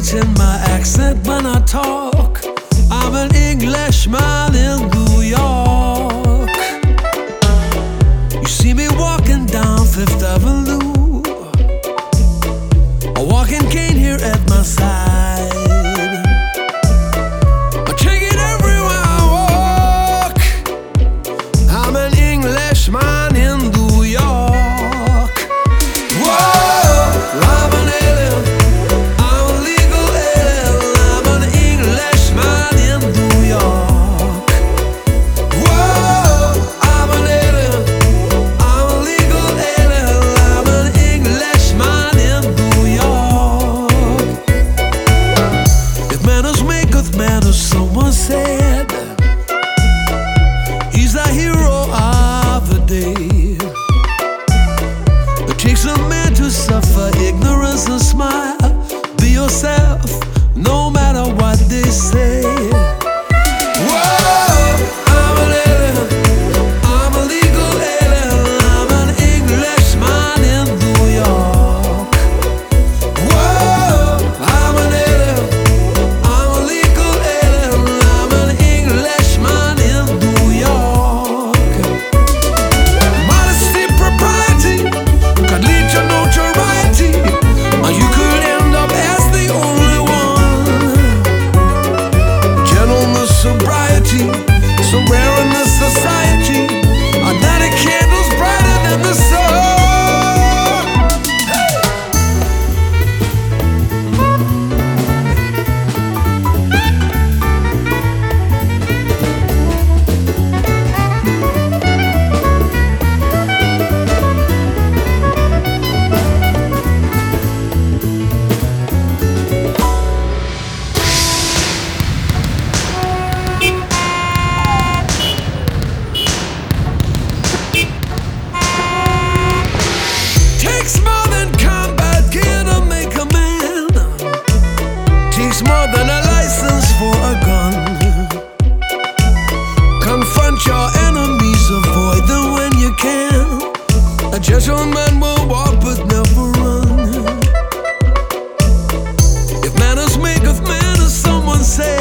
in my accent when I talk. I'm an Englishman in New York. You see me walking down Fifth Avenue, a walking cane here at my side. I take it everywhere I walk. I'm an Englishman in New York. Whoa, I'm an alien. I'm a legal alien. I'm an Englishman in New York. Whoa, I'm an alien. I'm a legal alien. I'm an Englishman in New York. If manners maketh manners, someone said, he's the hero of the day. It takes a man to suffer ignorance and smile. Be yourself, no matter what they say. Whoa, I'm an alien. I'm a legal alien. I'm an Englishman in New York. Whoa, I'm an alien. I'm a legal alien. I'm an Englishman in New York. Modesty, propriety could lead to notoriety, or you could end up as the only one. Gentleness, sobriety, so rare in this society. Are not a candles brighter than the sun. Takes more than combat gear to make a man. Takes more than a license for a gun. Confront your enemies, avoid them when you can. A gentleman will walk but never run. If manners maketh manners, someone say.